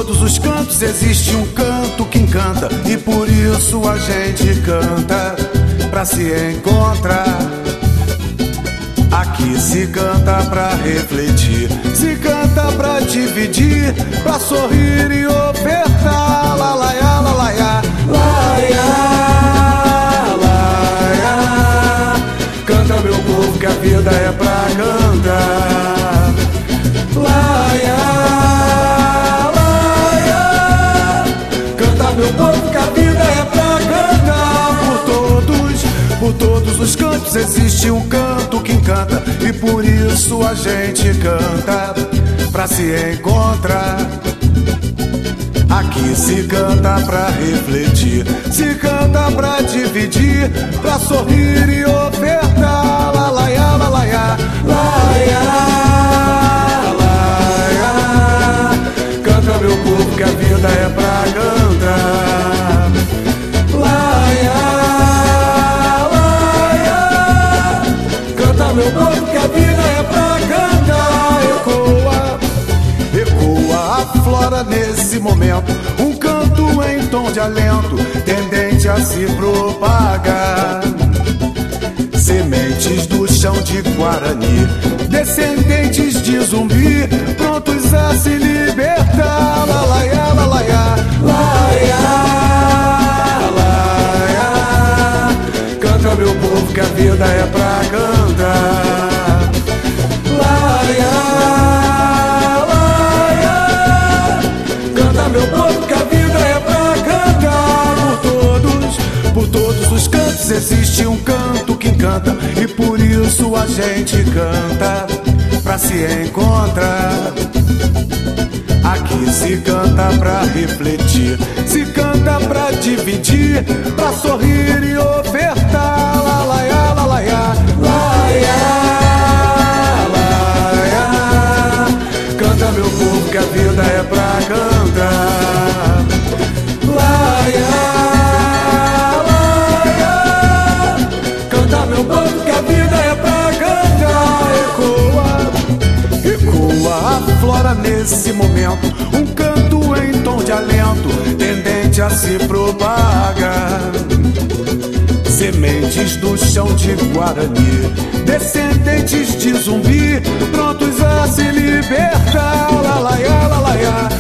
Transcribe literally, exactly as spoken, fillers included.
todos os cantos existe um canto que encanta, e por isso a gente canta pra se encontrar. Aqui se canta pra refletir, se canta pra dividir, pra sorrir e ofertar. Lalaiá, lalaiá, laiá, laiá. Canta meu povo que a vida é pra cantar. Laiá, laiá. Canta meu povo que a vida é pra cantar. Por todos, por todos os cantos existe um canto que encanta, e por isso a gente canta pra se encontrar. Aqui se canta pra refletir, se canta pra dividir, pra sorrir e ofertar. Lalaiá, lalaiá, laiá, laiá. Canta meu povo que a vida é pra cantar. Laiá, laiá. Canta meu povo que a vida é pra cantar. Ecoa, ecoa a flora nesse momento, um canto em tom de alento, tendente a se propagar. Sementes do chão de Guarani, descendentes de Zumbi, prontos a se libertar. Lalaiá, lalaiá, laiá, laiá. Canta meu povo que a vida é pra cantar. Laiá, laiá. Canta meu povo que a vida é pra cantar. Por todos, por todos os cantos existe um canto que encanta, e por isso a gente canta pra se encontrar. Aqui se canta pra refletir, se canta pra dividir, pra sorrir e ofertar. Lalaiá, lalaiá, laiá, laiá. Canta meu povo que a vida é pra cantar. Laiá, laiá. Canta meu povo que a vida é pra cantar. Ecoa, ecoa a flora nesse momento, um canto em tom de alento, tendente a se propagar. Sementes do chão de Guarani, descendentes de Zumbi, prontos a se libertar. Lalaiá, lalaiá,